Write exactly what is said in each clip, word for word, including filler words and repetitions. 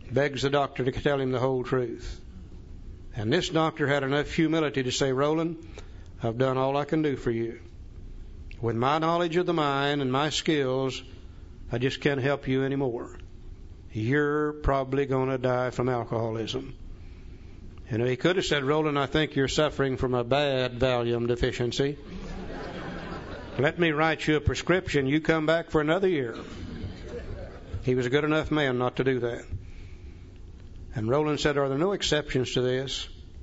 begs the doctor to tell him the whole truth. And this doctor had enough humility to say, Roland, I've done all I can do for you. With my knowledge of the mind and my skills, I just can't help you anymore. You're probably going to die from alcoholism. You know, he could have said, Roland, I think you're suffering from a bad Valium deficiency. Let me write you a prescription. You come back for another year. He was a good enough man not to do that. And Roland said, are there no exceptions to this?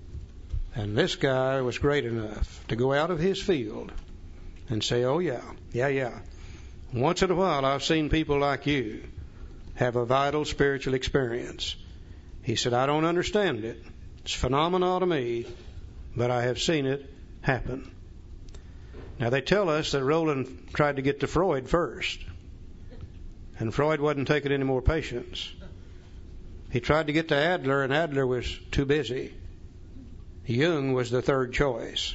And this guy was great enough to go out of his field and say, oh, yeah, yeah, yeah. Once in a while, I've seen people like you have a vital spiritual experience. He said, I don't understand it. It's phenomenal to me, but I have seen it happen. Now, they tell us that Roland tried to get to Freud first, and Freud wasn't taking any more patients. He tried to get to Adler, and Adler was too busy. Jung was the third choice.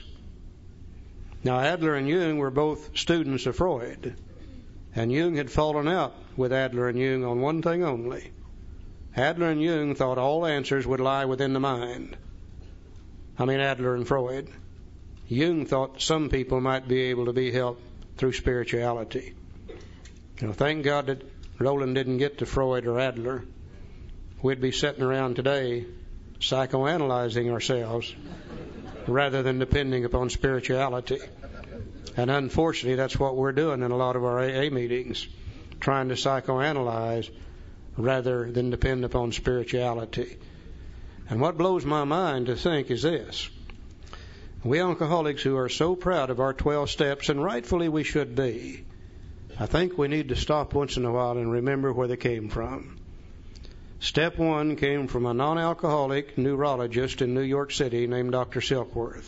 Now, Adler and Jung were both students of Freud, and Jung had fallen out with Adler and Jung on one thing only. Adler and Jung thought all answers would lie within the mind. I mean, Adler and Freud. Jung thought some people might be able to be helped through spirituality. You know, thank God that Roland didn't get to Freud or Adler. We'd be sitting around today psychoanalyzing ourselves rather than depending upon spirituality. And unfortunately, that's what we're doing in a lot of our A A meetings, trying to psychoanalyze rather than depend upon spirituality. And what blows my mind to think is this. We alcoholics who are so proud of our twelve steps, and rightfully we should be, I think we need to stop once in a while and remember where they came from. Step one came from a non-alcoholic neurologist in New York City named Doctor Silkworth.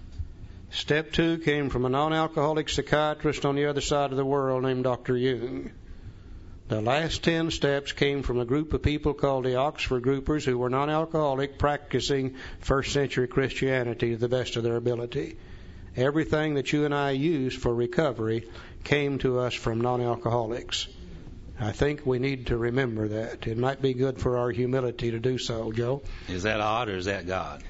Step two came from a non-alcoholic psychiatrist on the other side of the world named Doctor Jung. The last ten steps came from a group of people called the Oxford Groupers who were non-alcoholic, practicing first century Christianity to the best of their ability. Everything that you and I use for recovery came to us from non-alcoholics. I think we need to remember that. It might be good for our humility to do so, Joe. Is that odd or is that God?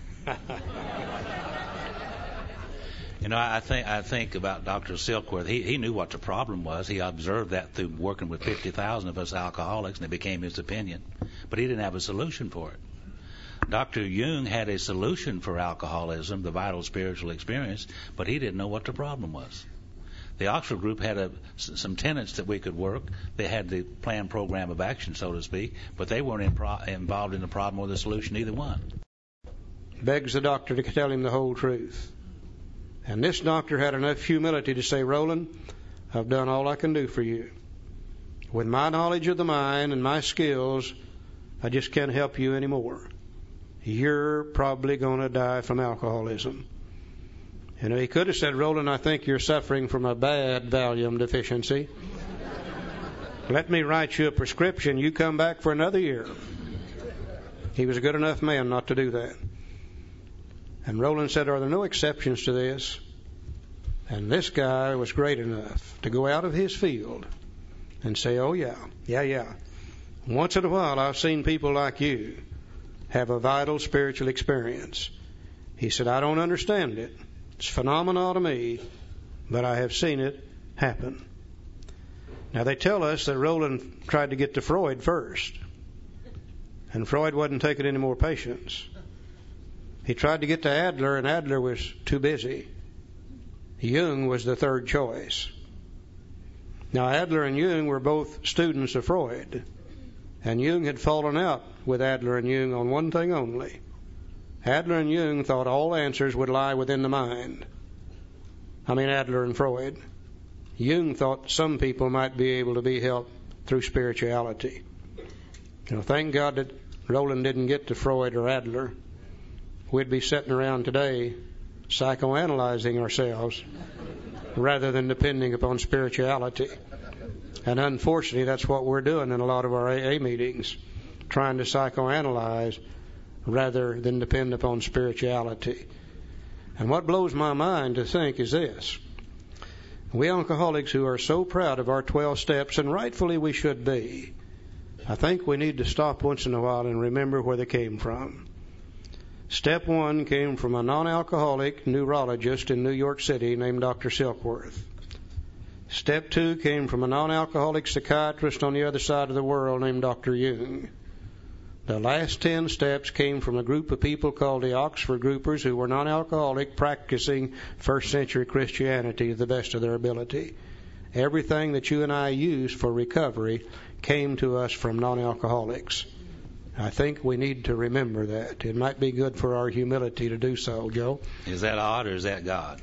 You know, I think I think about Doctor Silkworth. He he knew what the problem was. He observed that through working with fifty thousand of us alcoholics, and it became his opinion. But he didn't have a solution for it. Doctor Jung had a solution for alcoholism, the vital spiritual experience, but he didn't know what the problem was. The Oxford group had a, some tenets that we could work. They had the planned program of action, so to speak, but they weren't in pro- involved in the problem or the solution, either one. Begs the doctor to tell him the whole truth. And this doctor had enough humility to say, Roland, I've done all I can do for you. With my knowledge of the mind and my skills, I just can't help you anymore. You're probably going to die from alcoholism. You know, he could have said, Roland, I think you're suffering from a bad Valium deficiency. Let me write you a prescription. You come back for another year. He was a good enough man not to do that. And Roland said, are there no exceptions to this? And this guy was great enough to go out of his field and say, oh, yeah, yeah, yeah. Once in a while, I've seen people like you have a vital spiritual experience. He said, I don't understand it. It's phenomenal to me, but I have seen it happen. Now, they tell us that Roland tried to get to Freud first, and Freud wasn't taking any more patients. He tried to get to Adler, and Adler was too busy. Jung was the third choice. Now, Adler and Jung were both students of Freud, and Jung had fallen out with Adler and Jung on one thing only. Adler and Jung thought all answers would lie within the mind. I mean, Adler and Freud. Jung thought some people might be able to be helped through spirituality. You know, thank God that Roland didn't get to Freud or Adler. We'd be sitting around today psychoanalyzing ourselves rather than depending upon spirituality. And unfortunately, that's what we're doing in a lot of our A A meetings, trying to psychoanalyze rather than depend upon spirituality. And what blows my mind to think is this. We alcoholics who are so proud of our twelve steps, and rightfully we should be, I think we need to stop once in a while and remember where they came from. Step one came from a non-alcoholic neurologist in New York City named Doctor Silkworth. Step two came from a non-alcoholic psychiatrist on the other side of the world named Doctor Jung. The last ten steps came from a group of people called the Oxford Groupers who were non-alcoholic, practicing first century Christianity to the best of their ability. Everything that you and I use for recovery came to us from non-alcoholics. I think we need to remember that. It might be good for our humility to do so, Joe. Is that odd or is that God?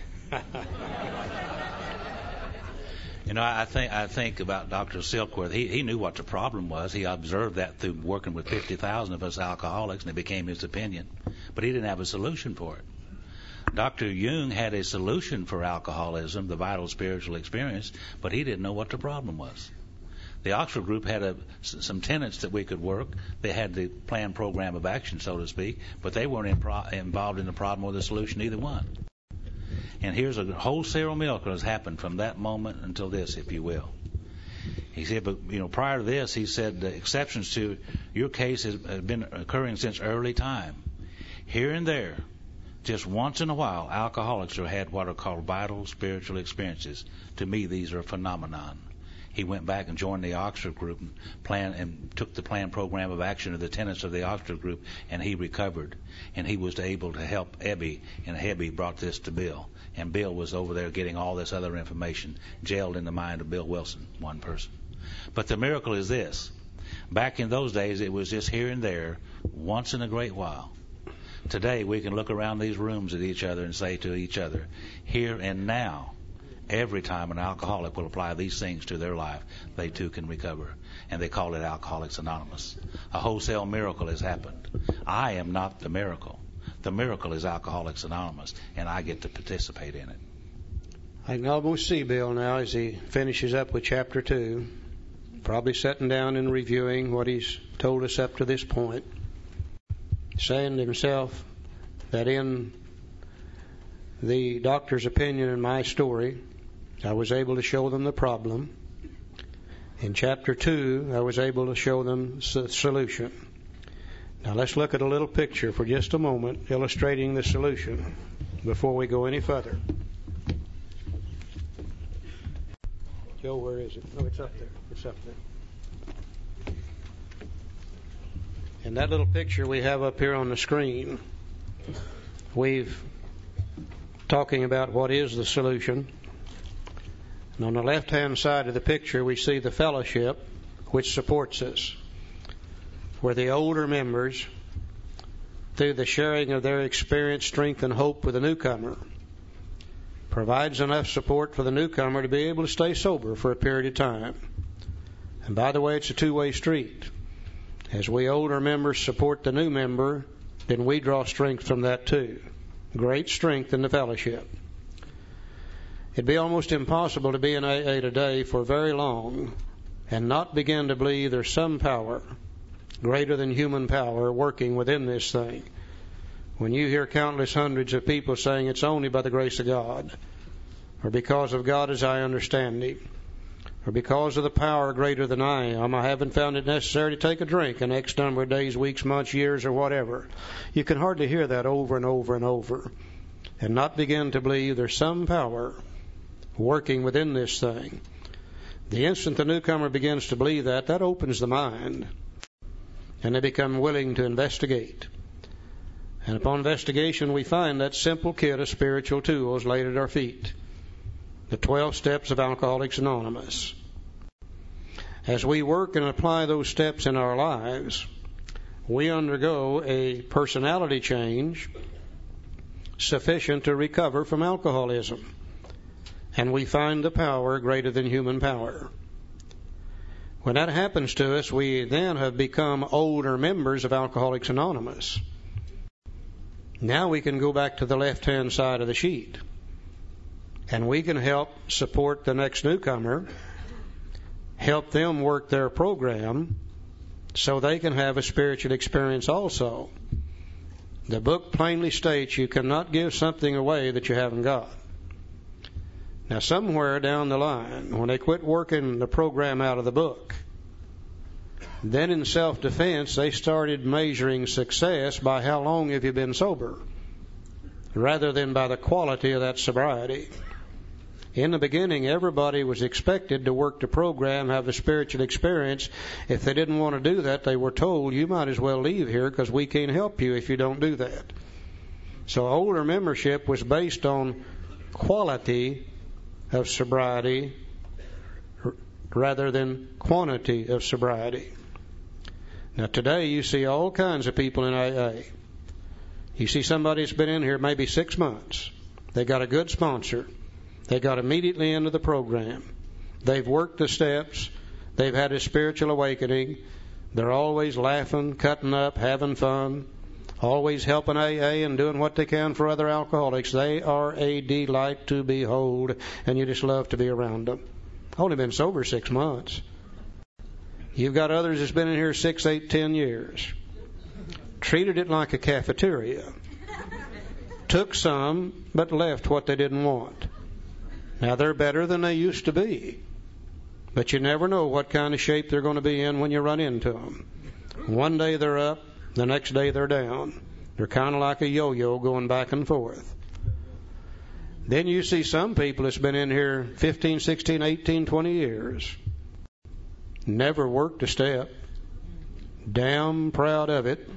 You know, I think I think about Doctor Silkworth. He he knew what the problem was. He observed that through working with fifty thousand of us alcoholics, and it became his opinion. But he didn't have a solution for it. Doctor Jung had a solution for alcoholism, the vital spiritual experience, but he didn't know what the problem was. The Oxford Group had a, some tenets that we could work. They had the planned program of action, so to speak, but they weren't in pro- involved in the problem or the solution, either one. And here's a wholesale miracle that has happened from that moment until this, if you will. He said, but, you know, prior to this, he said, the exceptions to your case has been occurring since early time. Here and there, just once in a while, alcoholics have had what are called vital spiritual experiences. To me, these are a phenomenon. He went back and joined the Oxford Group and planned and took the planned program of action of the tenets of the Oxford Group, and he recovered. And he was able to help Ebby, and Ebby brought this to Bill. And Bill was over there getting all this other information jailed in the mind of Bill Wilson, one person. But the miracle is this. Back in those days, it was just here and there, once in a great while. Today, we can look around these rooms at each other and say to each other, here and now, every time an alcoholic will apply these things to their life, they too can recover. And they call it Alcoholics Anonymous. A wholesale miracle has happened. I am not the miracle. The miracle is Alcoholics Anonymous, and I get to participate in it. I can almost see Bill now as he finishes up with chapter two, probably sitting down and reviewing what he's told us up to this point, saying to himself that in the doctor's opinion in my story, I was able to show them the problem. In chapter two, I was able to show them the solution. Now let's look at a little picture for just a moment illustrating the solution before we go any further. Joe, where is it? Oh, it's up there. It's up there. And that little picture we have up here on the screen, we've talking about what is the solution. And on the left-hand side of the picture, we see the fellowship which supports us, where the older members, through the sharing of their experience, strength, and hope with the newcomer, provides enough support for the newcomer to be able to stay sober for a period of time. And by the way, it's a two-way street. As we older members support the new member, then we draw strength from that too. Great strength in the fellowship. It'd be almost impossible to be in A A today for very long and not begin to believe there's some power greater than human power working within this thing. When you hear countless hundreds of people saying it's only by the grace of God, or because of God as I understand Him, or because of the power greater than I am, I haven't found it necessary to take a drink an X number of days, weeks, months, years, or whatever. You can hardly hear that over and over and over and not begin to believe there's some power working within this thing. The instant the newcomer begins to believe that, that opens the mind, and they become willing to investigate. And upon investigation, we find that simple kit of spiritual tools laid at our feet, the twelve steps of Alcoholics Anonymous. As we work and apply those steps in our lives, we undergo a personality change sufficient to recover from alcoholism. And we find the power greater than human power. When that happens to us, we then have become older members of Alcoholics Anonymous. Now we can go back to the left-hand side of the sheet, and we can help support the next newcomer, help them work their program so they can have a spiritual experience also. The book plainly states you cannot give something away that you haven't got. Now, somewhere down the line, when they quit working the program out of the book, Then in self-defense, they started measuring success by how long have you been sober, rather than by the quality of that sobriety. In the beginning, everybody was expected to work the program, have a spiritual experience. If they didn't want to do that, they were told, you might as well leave here because we can't help you if you don't do that. So older membership was based on quality of sobriety rather than quantity of sobriety. Now today you see all kinds of people in A A. You see somebody that's been in here maybe six months. They got a good sponsor. They got immediately into the program. They've worked the steps. They've had a spiritual awakening. They're always laughing, cutting up, having fun, always helping A A and doing what they can for other alcoholics. They are a delight to behold, and you just love to be around them. Only been sober six months. You've got others that's been in here six, eight, ten years. Treated it like a cafeteria. Took some, but left what they didn't want. Now they're better than they used to be. But you never know what kind of shape they're going to be in when you run into them. One day they're up, the next day they're down. They're kind of like a yo-yo going back and forth. Then you see some people that's been in here fifteen, sixteen, eighteen, twenty years. Never worked a step. Damn proud of it.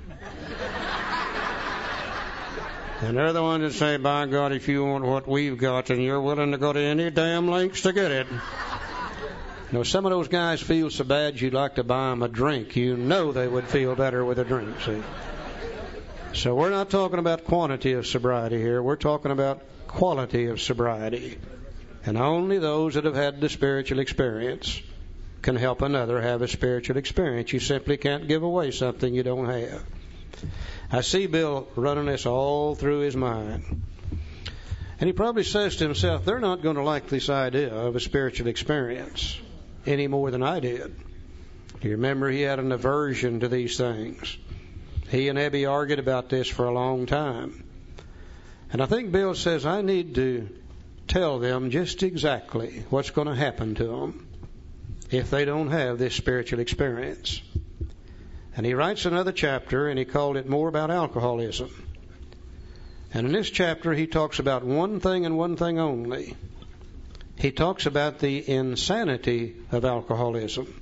And they're the ones that say, by God, if you want what we've got, then you're willing to go to any damn lengths to get it. You know, some of those guys feel so bad you'd like to buy them a drink. You know they would feel better with a drink, see. So we're not talking about quantity of sobriety here. We're talking about quality of sobriety. And only those that have had the spiritual experience can help another have a spiritual experience. You simply can't give away something you don't have. I see Bill running this all through his mind. And he probably says to himself, they're not going to like this idea of a spiritual experience any more than I did. You remember he had an aversion to these things. He and Ebby argued about this for a long time. And I think Bill says, I need to tell them just exactly what's going to happen to them if they don't have this spiritual experience. And he writes another chapter, and he called it More About Alcoholism. And in this chapter, he talks about one thing and one thing only. He talks about the insanity of alcoholism.